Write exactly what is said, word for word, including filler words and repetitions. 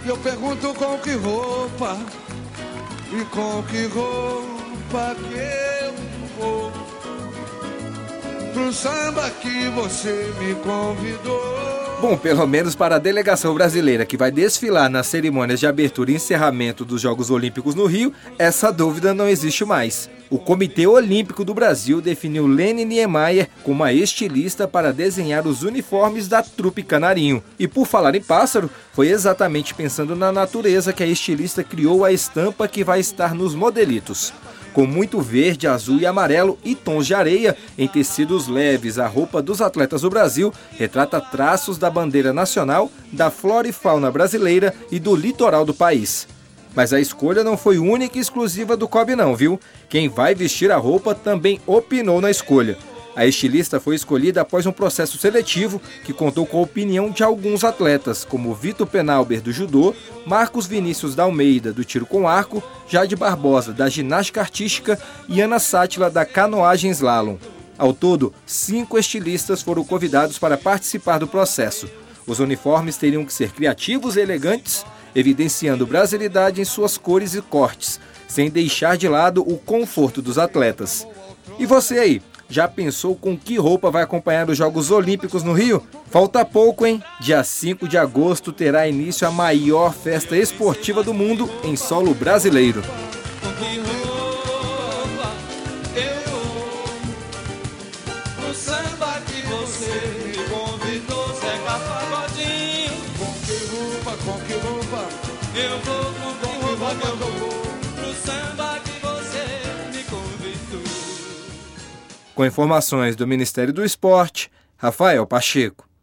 Eu pergunto com que roupa, e com que roupa que eu vou pro samba que você me convidou. Bom, pelo menos para a delegação brasileira que vai desfilar nas cerimônias de abertura e encerramento dos Jogos Olímpicos no Rio, essa dúvida não existe mais. O Comitê Olímpico do Brasil definiu Lene Niemeyer como a estilista para desenhar os uniformes da trupe Canarinho. E por falar em pássaro, foi exatamente pensando na natureza que a estilista criou a estampa que vai estar nos modelitos. Com muito verde, azul e amarelo e tons de areia em tecidos leves, a roupa dos atletas do Brasil retrata traços da bandeira nacional, da flora e fauna brasileira e do litoral do país. Mas a escolha não foi única e exclusiva do Cobe não, viu? Quem vai vestir a roupa também opinou na escolha. A estilista foi escolhida após um processo seletivo que contou com a opinião de alguns atletas, como Vitor Penalber, do judô, Marcos Vinícius da Almeida, do tiro com arco, Jade Barbosa, da ginástica artística e Ana Sátila, da canoagem slalom. Ao todo, cinco estilistas foram convidados para participar do processo. Os uniformes teriam que ser criativos e elegantes, evidenciando brasilidade em suas cores e cortes, sem deixar de lado o conforto dos atletas. E você aí? Já pensou com que roupa vai acompanhar os Jogos Olímpicos no Rio? Falta pouco, hein? Dia cinco de agosto terá início a maior festa esportiva do mundo em solo brasileiro. Com que roupa eu vou pro samba que você me convidou, Zeca Pagodinho. Com que roupa, com que roupa eu vou, com que roupa eu vou pro samba que você me convidou. Com informações do Ministério do Esporte, Rafael Pacheco.